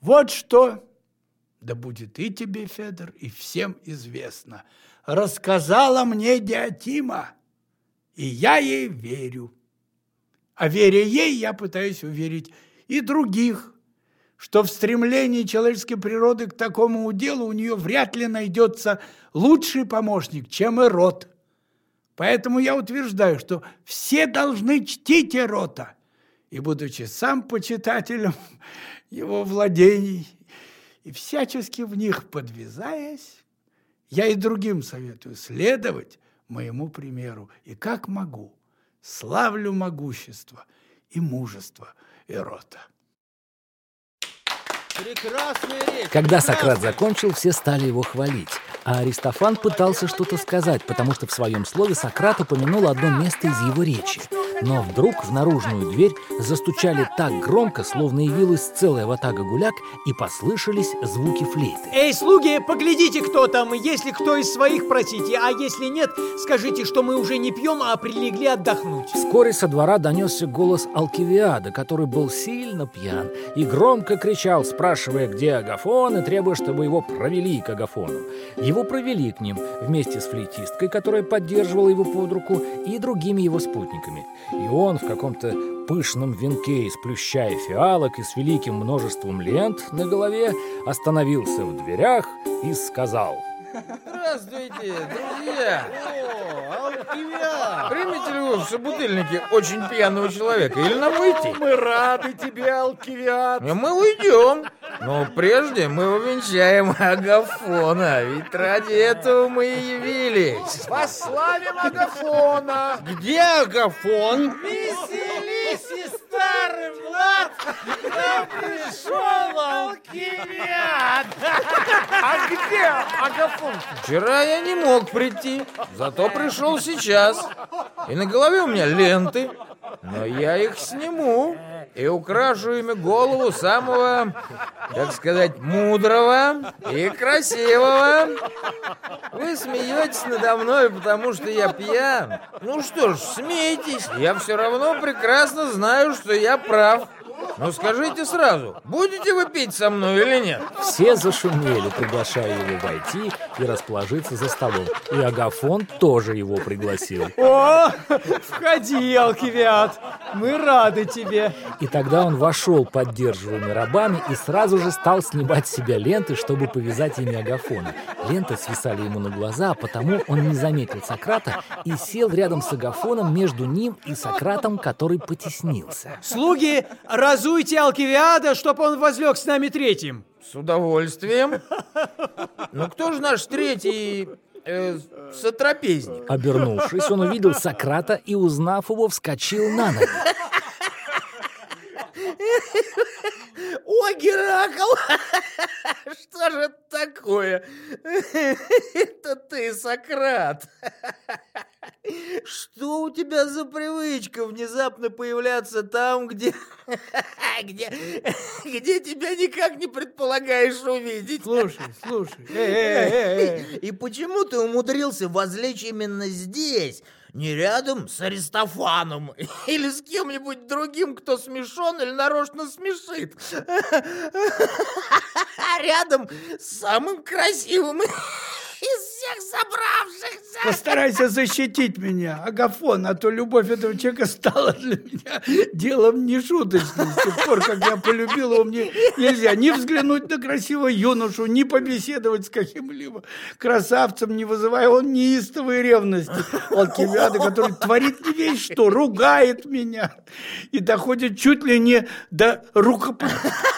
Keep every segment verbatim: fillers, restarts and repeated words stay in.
Вот что, да будет и тебе, Федор, и всем известно, рассказала мне Диатима, и я ей верю. А веря ей, я пытаюсь уверить и других, что в стремлении человеческой природы к такому уделу у нее вряд ли найдется лучший помощник, чем Ирод. Поэтому я утверждаю, что все должны чтить Ирота, и, будучи сам почитателем его владений и всячески в них подвязаясь, я и другим советую следовать моему примеру, и как могу славлю могущество и мужество Ирота. Прекрасная речь. Когда Сократ закончил, все стали его хвалить. А Аристофан пытался что-то сказать, потому что в своем слове Сократ упомянул одно место из его речи. Но вдруг в наружную дверь застучали так громко, словно явилась целая ватага гуляк, и послышались звуки флейты. Эй, слуги, поглядите, кто там. Если кто из своих, просите, а если нет, скажите, что мы уже не пьем, а прилегли отдохнуть. Вскоре со двора донесся голос Алкивиада, который был сильно пьян, и громко кричал, спрашивая, где Агафон, и требуя, чтобы его провели к Агафону. Его провели к ним вместе с флейтисткой, которая поддерживала его под руку, и другими его спутниками. И он в каком-то пышном венке из плюща и фиалок и с великим множеством лент на голове остановился в дверях и сказал: Здравствуйте, друзья! О, Алкивиад! Примете ли вы в собутыльнике очень пьяного человека или нам уйти? Мы рады тебе, Алкивиад! И мы уйдем, но прежде мы увенчаем Агафона, ведь ради этого мы и явились. Восславим Агафона! Где Агафон? Веселись, старый Влад! Нам пришел Алкивиад! А где Агафон? Вчера я не мог прийти, зато пришел сейчас. И на голове у меня ленты, но я их сниму и украшу ими голову самого, так сказать, мудрого и красивого. Вы смеетесь надо мной, потому что я пьян. Ну что ж, смейтесь, я все равно прекрасно знаю, что я прав. Ну скажите сразу, будете вы пить со мной или нет? Все зашумели, приглашая его войти и расположиться за столом. И Агафон тоже его пригласил. О, входи, Алкивиад, мы рады тебе. И тогда он вошел, поддерживаемый рабами, и сразу же стал снимать с себя ленты, чтобы повязать ими Агафона. Ленты свисали ему на глаза, а потому он не заметил Сократа и сел рядом с Агафоном между ним и Сократом, который потеснился. Слуги, разуйте Алкивиада, чтоб он возлег с нами третьим. С удовольствием. Ну кто же наш третий э, сотрапезник? Обернувшись, он увидел Сократа и, узнав его, вскочил на ноги. О, Геракл! Что же это такое? Это ты, Сократ. Что у тебя за привычка внезапно появляться там, где, где, где тебя никак не предполагаешь увидеть? Слушай, слушай, эй, эй, эй, эй. И почему ты умудрился возлечь именно здесь, не рядом с Аристофаном или с кем-нибудь другим, кто смешон или нарочно смешит, а рядом с самым красивым из всех собравшихся? Постарайся защитить меня, Агафон, а то любовь этого человека стала для меня делом нешуточным. С тех пор, как я полюбил его, мне нельзя ни взглянуть на красивого юношу, ни побеседовать с каким-либо красавцем, не вызывая он неистовой ревности Алкивиада, который творит не весь что, ругает меня и доходит чуть ли не до рукопри...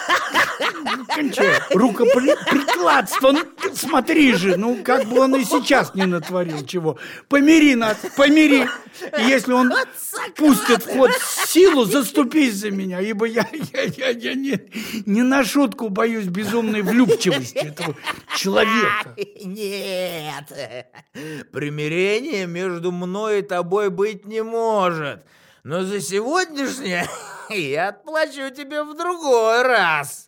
рукоприкладства. Ну, смотри же, ну, как бы он и сейчас не натворил чего. Помири нас, помири. И если он пустит в ход силу, заступись за меня, ибо я, я, я, я не, не на шутку боюсь безумной влюбчивости этого человека. Нет, примирения между мной и тобой быть не может. Но за сегодняшнее я отплачу тебе в другой раз.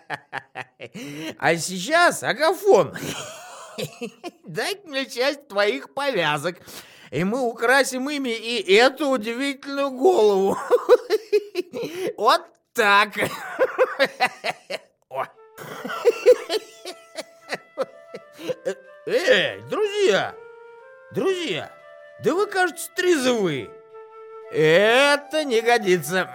А сейчас, Агафон, дай мне часть твоих повязок, и мы украсим ими и эту удивительную голову. Вот так. Эй, друзья! Друзья! Да вы, кажется, трезвы. Это не годится.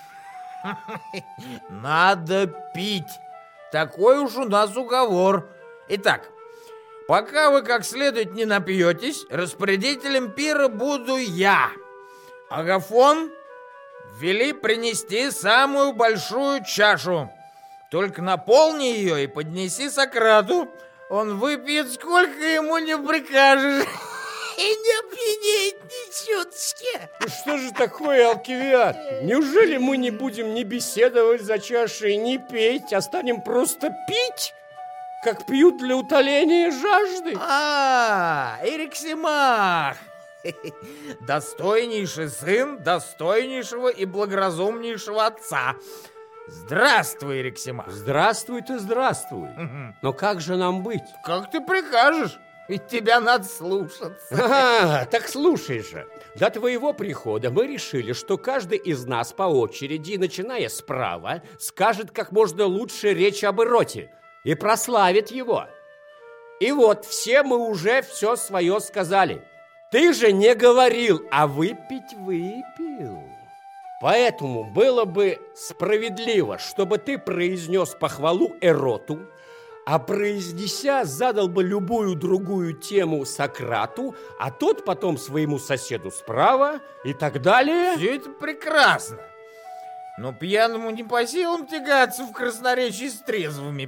Надо пить. Такой уж у нас уговор. Итак, пока вы как следует не напьетесь, распорядителем пира буду я. Агафон, вели принести самую большую чашу. Только наполни ее и поднеси Сократу. Он выпьет, сколько ему не прикажешь. И не опьянеет ни чуточки. Что же такое, Алкивиад? Неужели мы не будем ни беседовать за чашей, ни петь, а станем просто пить, как пьют для утоления жажды? А, Эриксимах! Достойнейший сын достойнейшего и благоразумнейшего отца. Здравствуй, Эриксимах. Здравствуй-то, здравствуй. Но как же нам быть? Как ты прикажешь? Ведь тебя надо слушаться. А, так слушай же. До твоего прихода мы решили, что каждый из нас по очереди, начиная справа, скажет как можно лучше речь об эроте и прославит его. И вот все мы уже все свое сказали. Ты же не говорил, а выпить выпил. Поэтому было бы справедливо, чтобы ты произнес похвалу эроту, а произнеся, задал бы любую другую тему Сократу, а тот потом своему соседу справа и так далее. Все это прекрасно. Но пьяному не по силам тягаться в красноречии с трезвыми.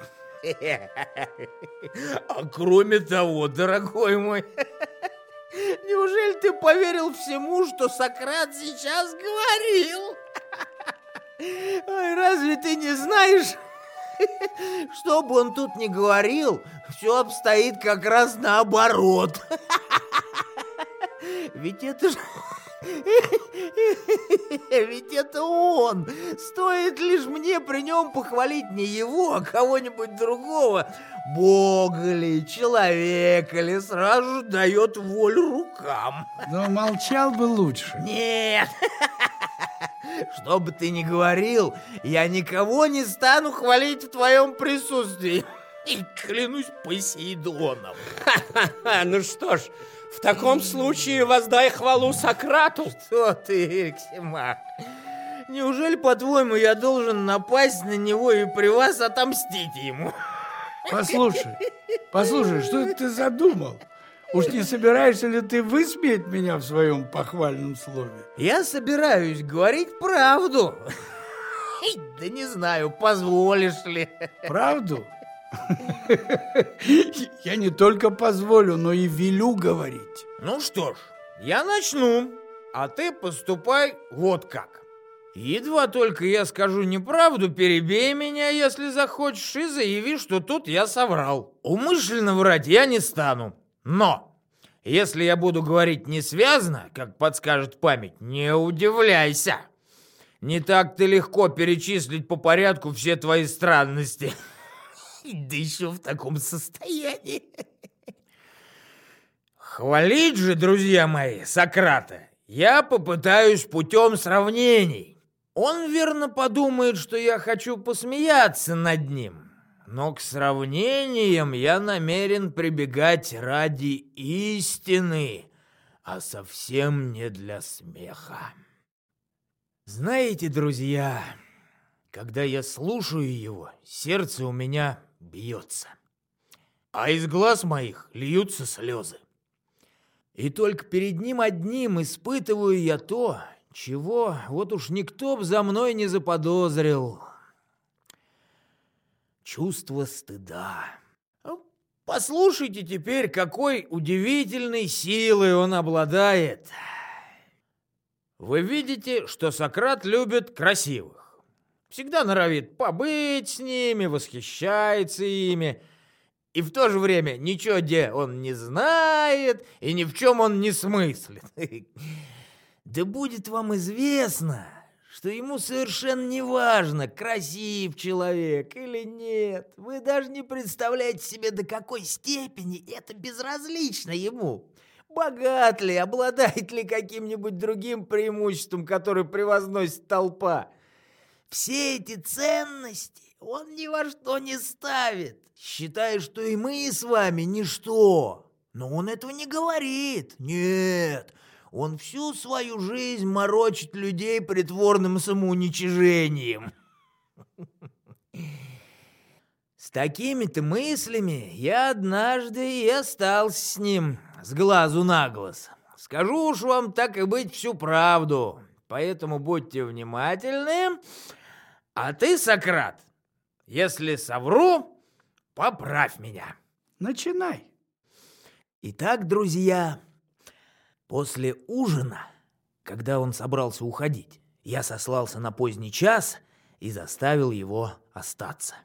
А кроме того, дорогой мой, неужели ты поверил всему, что Сократ сейчас говорил? Ой, разве ты не знаешь, что бы он тут ни говорил, все обстоит как раз наоборот. Ведь это же... Ведь это он. Стоит лишь мне при нем похвалить не его, а кого-нибудь другого, Бога ли, человека ли, сразу же дает волю рукам. Но молчал бы лучше. Нет. Что бы ты ни говорил, я никого не стану хвалить в твоем присутствии. И клянусь Посейдоном. Ну что ж, в таком случае воздай хвалу Сократу. Что ты, Эриксимах? Неужели, по-твоему, я должен напасть на него и при вас отомстить ему? Послушай, послушай, что это ты задумал? Уж не собираешься ли ты высмеять меня в своем похвальном слове? Я собираюсь говорить правду. Да не знаю, позволишь ли. Правду? Я не только позволю, но и велю говорить. Ну что ж, я начну, а ты поступай вот как. Едва только я скажу неправду, перебей меня, если захочешь, и заяви, что тут я соврал. Умышленно врать я не стану. Но, если я буду говорить несвязно, как подскажет память, не удивляйся. Не так-то легко перечислить по порядку все твои странности. Да еще в таком состоянии. Хвалить же, друзья мои, Сократа я попытаюсь путем сравнений. Он верно подумает, что я хочу посмеяться над ним. Но к сравнениям я намерен прибегать ради истины, а совсем не для смеха. Знаете, друзья, когда я слушаю его, сердце у меня бьется, а из глаз моих льются слезы. И только перед ним одним испытываю я то, чего вот уж никто б за мной не заподозрил. Чувство стыда. Послушайте теперь, какой удивительной силой он обладает. Вы видите, что Сократ любит красивых. Всегда норовит побыть с ними, восхищается ими. И в то же время ничего где он не знает, и ни в чем он не смыслит. Да будет вам известно, что ему совершенно не важно, красив человек или нет. Вы даже не представляете себе, до какой степени это безразлично ему. Богат ли, обладает ли каким-нибудь другим преимуществом, которое превозносит толпа. Все эти ценности он ни во что не ставит, считая, что и мы с вами ничто. Но он этого не говорит. Нет, он всю свою жизнь морочит людей притворным самоуничижением. С такими-то мыслями я однажды и остался с ним с глазу на глаз. Скажу уж вам так и быть всю правду, поэтому будьте внимательны. А ты, Сократ, если совру, поправь меня. Начинай. Итак, друзья, после ужина, когда он собрался уходить, я сослался на поздний час и заставил его остаться.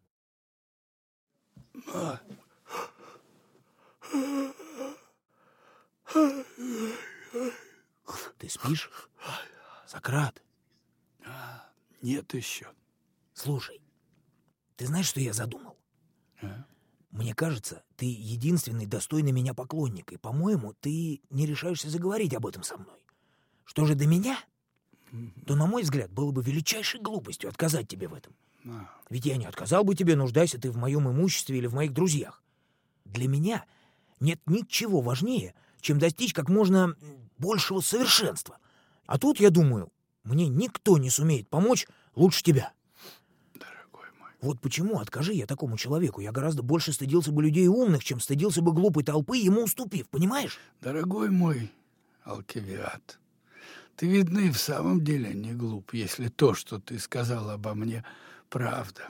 Ты спишь, Сократ? Нет еще. Слушай, ты знаешь, что я задумал? А? Мне кажется, ты единственный достойный меня поклонник, и, по-моему, ты не решаешься заговорить об этом со мной. Что же до меня, то, на мой взгляд, было бы величайшей глупостью отказать тебе в этом. А. Ведь я не отказал бы тебе, нуждайся ты в моем имуществе или в моих друзьях. Для меня нет ничего важнее, чем достичь как можно большего совершенства. А тут, я думаю, мне никто не сумеет помочь лучше тебя. Дорогой мой. Вот почему, откажи я такому человеку, я гораздо больше стыдился бы людей умных, чем стыдился бы глупой толпы, ему уступив, понимаешь? Дорогой мой Алкивиад, ты, видно, и в самом деле не глуп, если то, что ты сказал обо мне, правда.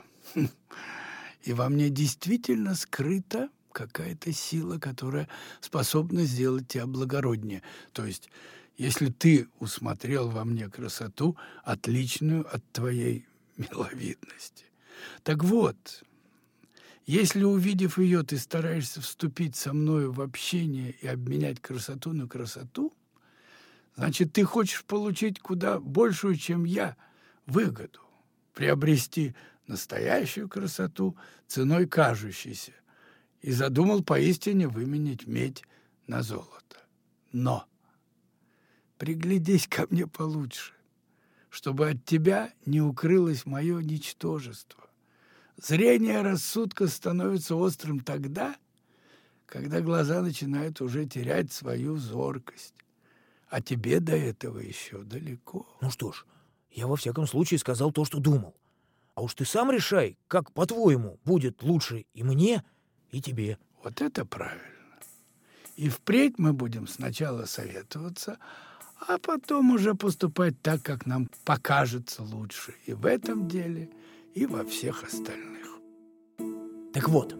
И во мне действительно скрыта какая-то сила, которая способна сделать тебя благороднее. То есть, если ты усмотрел во мне красоту, отличную от твоей миловидности. Так вот, если, увидев ее, ты стараешься вступить со мною в общение и обменять красоту на красоту, значит, ты хочешь получить куда большую, чем я, выгоду, приобрести настоящую красоту ценой кажущейся, и задумал поистине выменять медь на золото. Но приглядись ко мне получше, чтобы от тебя не укрылось мое ничтожество. Зрение рассудка становится острым тогда, когда глаза начинают уже терять свою зоркость. А тебе до этого еще далеко. Ну что ж, я во всяком случае сказал то, что думал. А уж ты сам решай, как, по-твоему, будет лучше и мне, и тебе. Вот это правильно. И впредь мы будем сначала советоваться, а потом уже поступать так, как нам покажется лучше. И в этом деле, и во всех остальных. Так вот,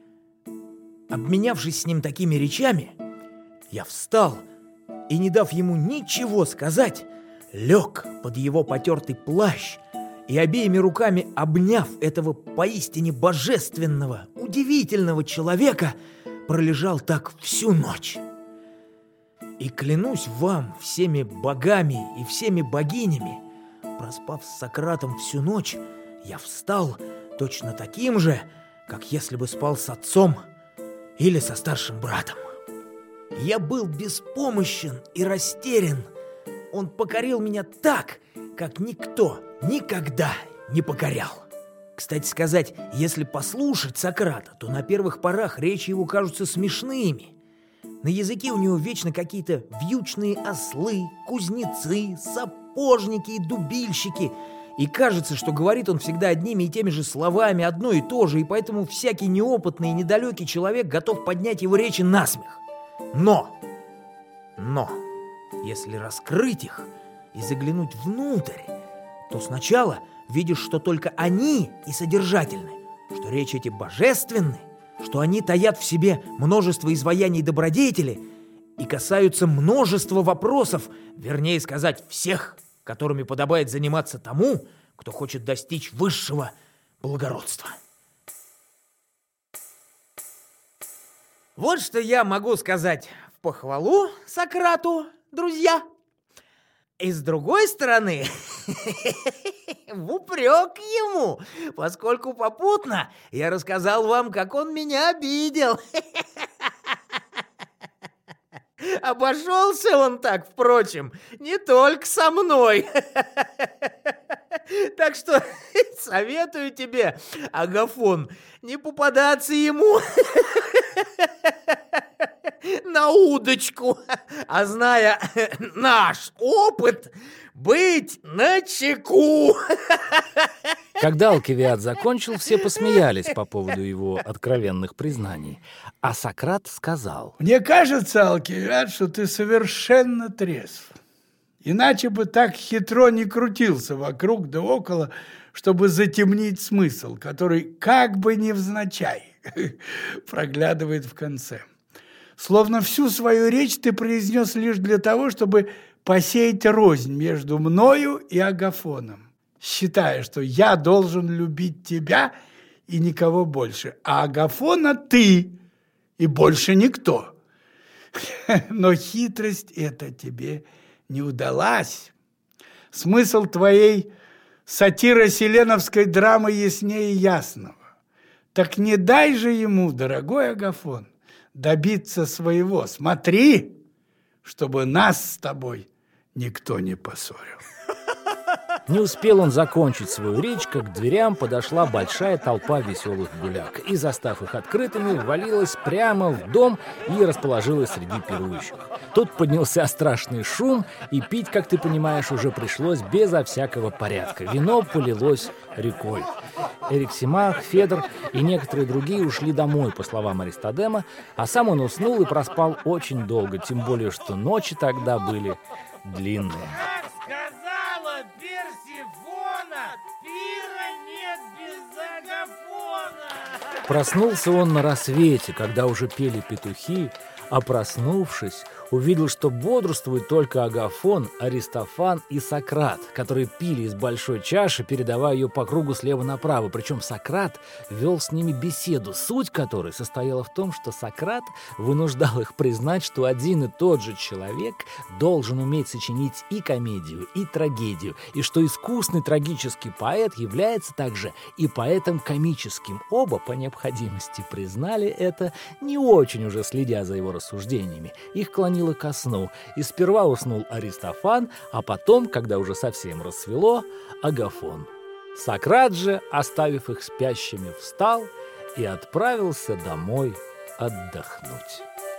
обменявшись с ним такими речами, я встал и, не дав ему ничего сказать, лег под его потертый плащ и, обеими руками обняв этого поистине божественного, удивительного человека, пролежал так всю ночь. И клянусь вам всеми богами и всеми богинями, проспав с Сократом всю ночь, я встал точно таким же, как если бы спал с отцом или со старшим братом. Я был беспомощен и растерян. Он покорил меня так, как никто никогда не покорял. Кстати сказать, если послушать Сократа, то на первых порах речи его кажутся смешными. На языке у него вечно какие-то вьючные ослы, кузнецы, сапожники и дубильщики. И кажется, что говорит он всегда одними и теми же словами, одно и то же, и поэтому всякий неопытный и недалекий человек готов поднять его речи насмех. Но, но, если раскрыть их и заглянуть внутрь, то сначала видишь, что только они и содержательны, что речи эти божественны, что они таят в себе множество изваяний добродетели и касаются множества вопросов, вернее сказать, всех, которыми подобает заниматься тому, кто хочет достичь высшего благородства. Вот что я могу сказать в похвалу Сократу, друзья. И с другой стороны, в упрек ему, поскольку попутно я рассказал вам, как он меня обидел. Обошелся он так, впрочем, не только со мной. Так что советую тебе, Агафон, не попадаться ему на удочку, а зная наш опыт, быть начеку. Когда Алкивиад закончил, все посмеялись по поводу его откровенных признаний. А Сократ сказал: «Мне кажется, Алкивиад, что ты совершенно трезв. Иначе бы так хитро не крутился вокруг да около, чтобы затемнить смысл, который как бы невзначай проглядывает в конце. Словно всю свою речь ты произнес лишь для того, чтобы посеять рознь между мною и Агафоном, считая, что я должен любить тебя и никого больше, а Агафона ты и больше никто. Но хитрость эта тебе не удалась. Смысл твоей сатиро-селеновской драмы яснее ясного. Так не дай же ему, дорогой Агафон, добиться своего. Смотри, чтобы нас с тобой никто не поссорил». Не успел он закончить свою речь, как к дверям подошла большая толпа веселых гуляк и, застав их открытыми, ввалилась прямо в дом и расположилась среди пирующих. Тут поднялся страшный шум, и пить, как ты понимаешь, уже пришлось безо всякого порядка. Вино полилось рекой. Эриксимах, Федор и некоторые другие ушли домой, по словам Аристодема, а сам он уснул и проспал очень долго, тем более, что ночи тогда были длинные. Сказала Персифона, пира нет без Агафона. Проснулся он на рассвете, когда уже пели петухи, а проснувшись, увидел, что бодрствует только Агафон, Аристофан и Сократ, которые пили из большой чаши, передавая ее по кругу слева направо. Причем Сократ вел с ними беседу, суть которой состояла в том, что Сократ вынуждал их признать, что один и тот же человек должен уметь сочинить и комедию, и трагедию, и что искусный трагический поэт является также и поэтом комическим. Оба по необходимости признали это, не очень уже следя за его рассуждениями. Их клонило ко сну, и сперва уснул Аристофан, а потом, когда уже совсем рассвело, Агафон. Сократ же, оставив их спящими, встал и отправился домой отдохнуть.